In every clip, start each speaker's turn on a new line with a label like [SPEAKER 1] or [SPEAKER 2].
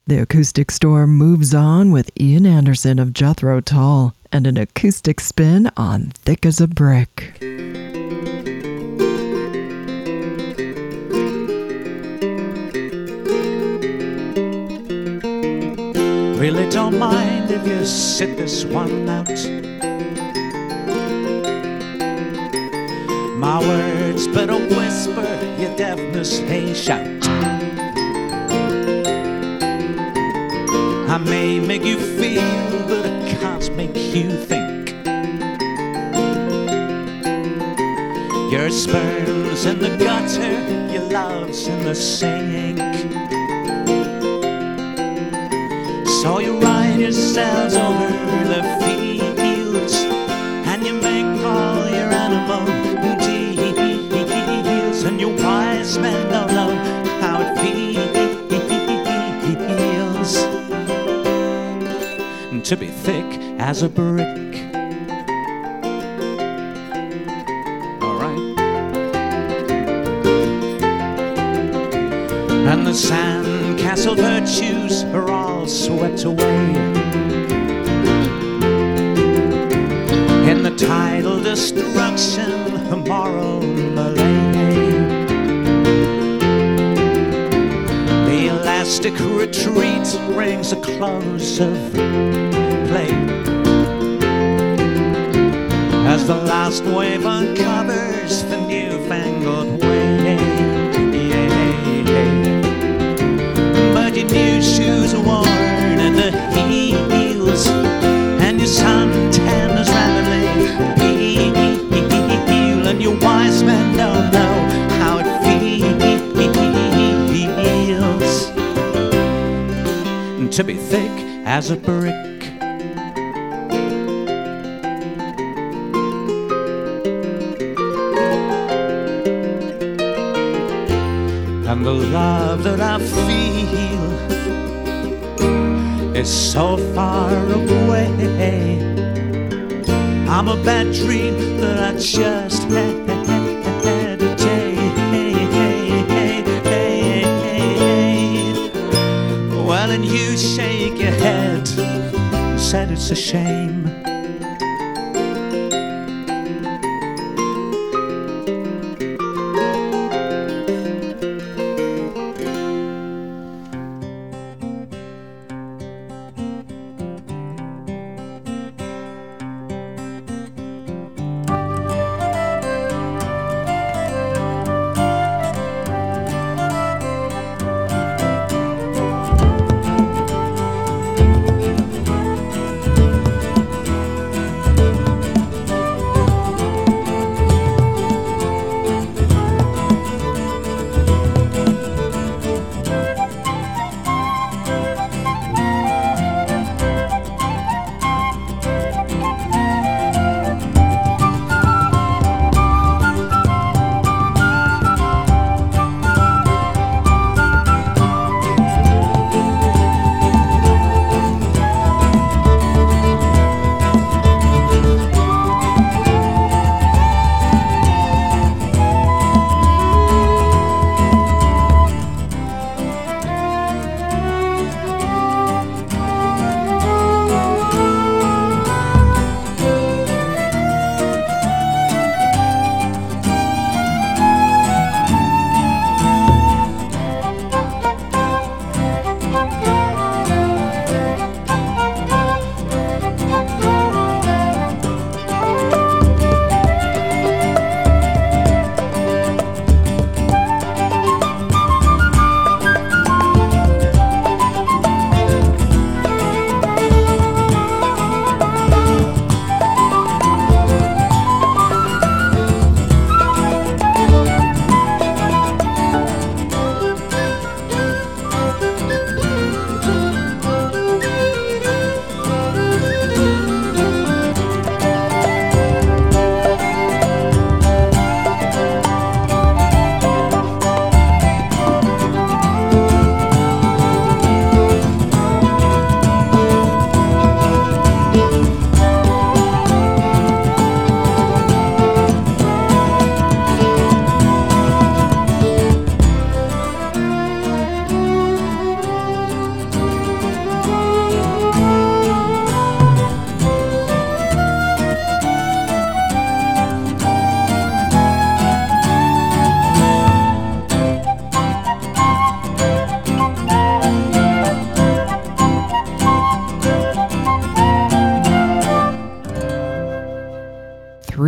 [SPEAKER 1] The Acoustic Storm moves on with Ian Anderson of Jethro Tull and an acoustic spin on Thick as a Brick.
[SPEAKER 2] Really don't mind if you sit this one out. My words but a whisper, your deafness, hey, shout. I may make you feel, but I can't make you think. Your sperm's in the gutter, your love's in the sink. So you ride yourselves over the fields, and you make all your animal deals, and your wise men don't know how it feels to be thick as a brick. Alright. And the sandcastle virtues are all swept away in the tidal destruction of moral malaise. The elastic retreat brings a close of play as the last wave uncovers the newfangled way. But your new shoes are worn at the heels, and your suntan is rapidly peeled, and your wise men don't know how it feels to be thick as a brick. And the love that I feel is so far away. I'm a bad dream that I just had today. Well, and you shake your head and said it's a shame.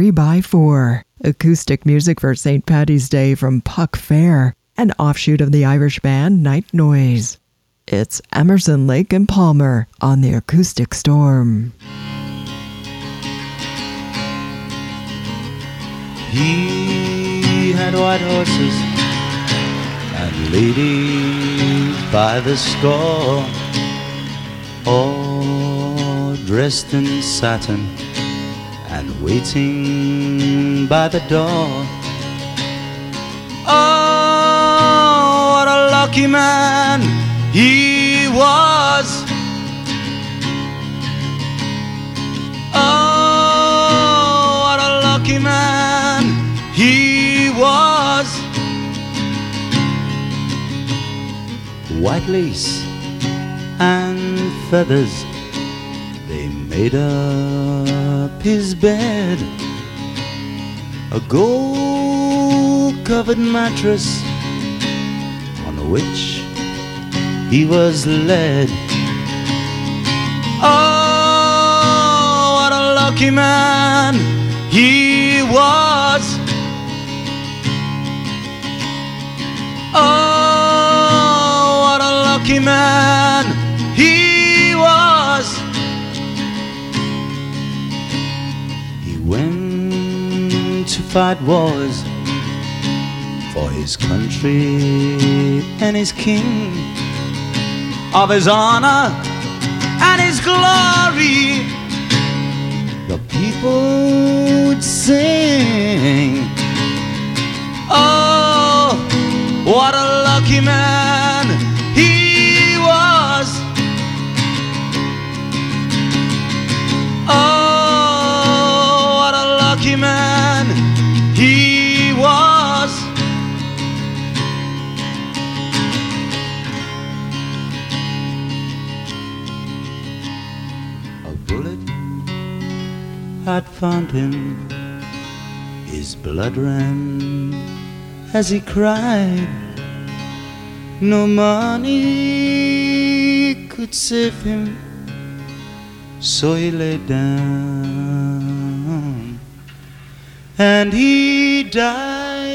[SPEAKER 1] 3x4, acoustic music for St. Paddy's Day from Puck Fair, an offshoot of the Irish band Night Noise. It's Emerson, Lake and Palmer on the Acoustic Storm.
[SPEAKER 2] He had white horses and ladies by the score, all dressed in satin and waiting by the door. Oh, what a lucky man he was. Oh, what a lucky man he was. White lace and feathers, they made up his bed. A gold-covered mattress on which he was led. Oh, what a lucky man he was. Oh, what a lucky man he was. He went to fight wars for his country and his king, of his honor and his glory. The people would sing. Oh, what a lucky man he was. Oh, what a lucky man he was. A bullet had found him, his blood ran as he cried. No money could save him, so he lay down and he died.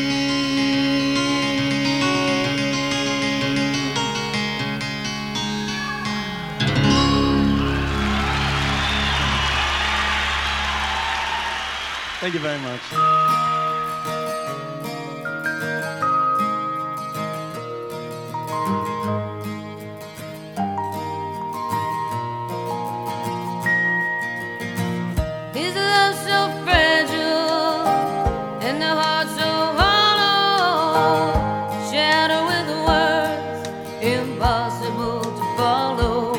[SPEAKER 2] Thank you very much.
[SPEAKER 3] Is love so fragile and the heart so hollow? Shadow with words impossible to follow.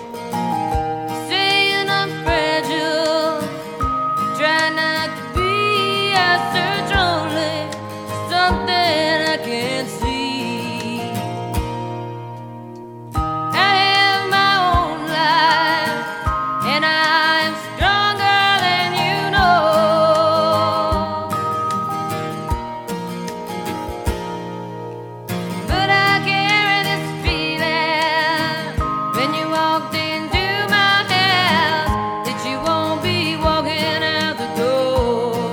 [SPEAKER 3] Saying I'm fragile, try not to be. I search only for something I can't see. I have my own life and I'm stronger than you know. But I carry this feeling when you walked into my house that you won't be walking out the door.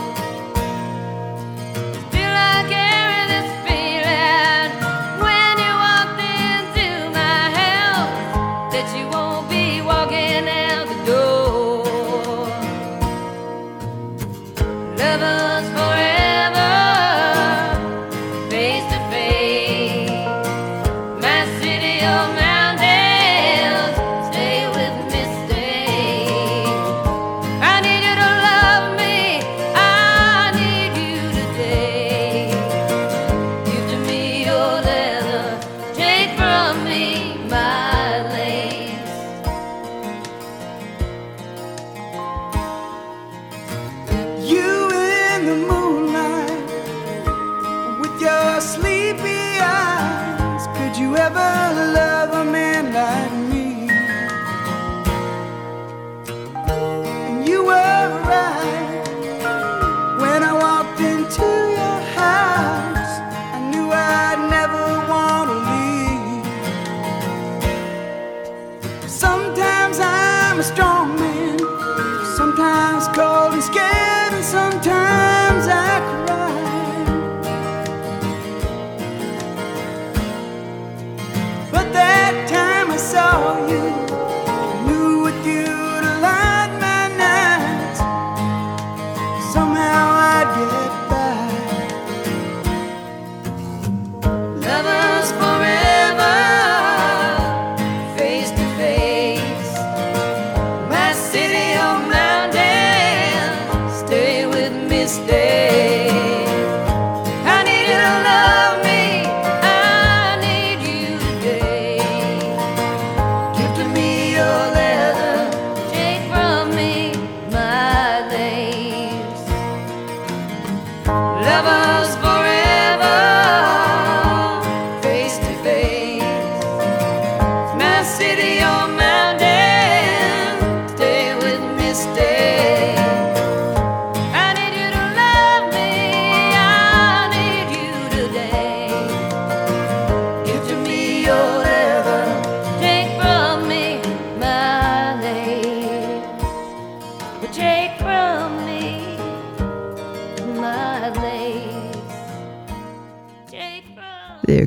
[SPEAKER 3] Still I carry this feeling when you walked into my house that you won't be walking out the door. Lovers forever, face to face. My city of mountains, stay with me, stay. I need you to love me, I need you today. Give to me your leather, take from me my lace.
[SPEAKER 4] You in the moonlight with your sleepy eyes. Could you ever love a man like me? And you were right when I walked into your house. I knew I'd never want to leave.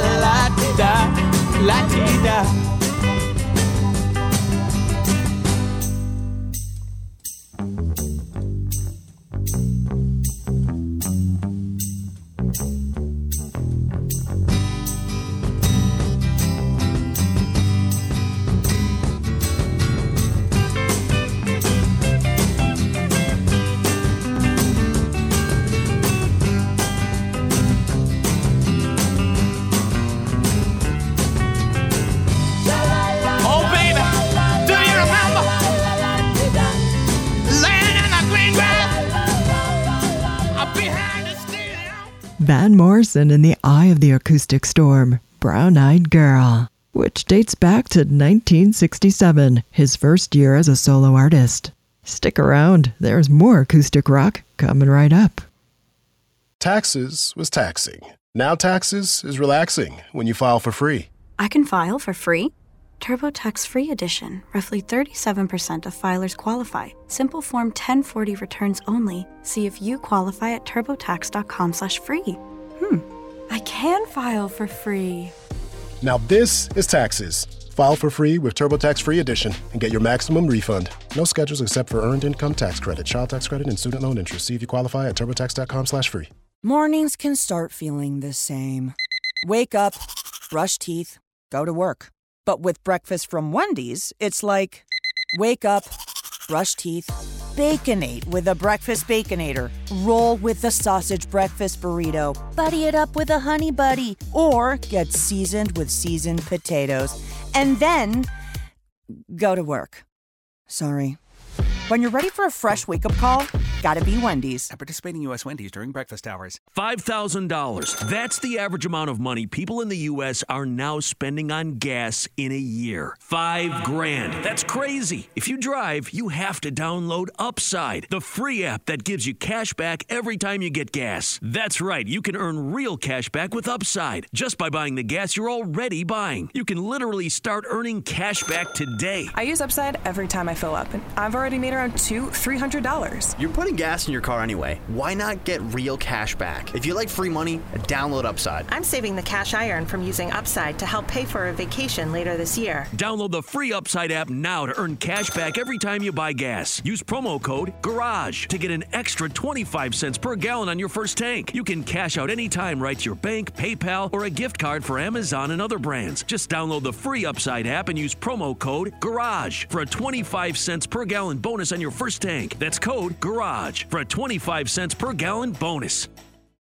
[SPEAKER 2] la-ti-da, la-ti-da.
[SPEAKER 1] Van Morrison in the Eye of the Acoustic Storm, Brown Eyed Girl, which dates back to 1967, his first year as a solo artist. Stick around, there's more acoustic rock coming right up.
[SPEAKER 5] Taxes was taxing. Now taxes is relaxing when you file for free.
[SPEAKER 6] I can file for free? TurboTax Free Edition. Roughly 37% of filers qualify. Simple Form 1040 returns only. See if you qualify at turbotax.com/free. I can file for free.
[SPEAKER 5] Now this is taxes. File for free with TurboTax Free Edition and get your maximum refund. No schedules except for Earned Income Tax Credit, Child Tax Credit, and Student Loan Interest. See if you qualify at turbotax.com/free.
[SPEAKER 7] Mornings can start feeling the same. Wake up, brush teeth, go to work. But with breakfast from Wendy's, it's like, wake up, brush teeth, Baconate with a breakfast Baconator. Roll with the sausage breakfast burrito. Buddy it up with a honey buddy. Or get seasoned with seasoned potatoes. And then go to work. Sorry. When you're ready for a fresh wake-up call, gotta be Wendy's.
[SPEAKER 8] At participating U.S. Wendy's during breakfast hours.
[SPEAKER 9] $5,000. That's the average amount of money people in the U.S. are now spending on gas in a year. $5,000. That's crazy. If you drive, you have to download Upside, the free app that gives you cash back every time you get gas. That's right. You can earn real cash back with Upside just by buying the gas you're already buying. You can literally start earning cash back today.
[SPEAKER 10] I use Upside every time I fill up, and I've already made around $200-$300.
[SPEAKER 11] You're putting gas in your car anyway. Why not get real cash back? If you like free money, download Upside.
[SPEAKER 12] I'm saving the cash I earn from using Upside to help pay for a vacation later this year.
[SPEAKER 9] Download the free Upside app now to earn cash back every time you buy gas. Use promo code GARAGE to get an extra 25 cents per gallon on your first tank. You can cash out anytime right to your bank, PayPal, or a gift card for Amazon and other brands. Just download the free Upside app and use promo code GARAGE for a 25 cents per gallon bonus on your first tank. That's code GARAGE for a 25 cents per gallon bonus.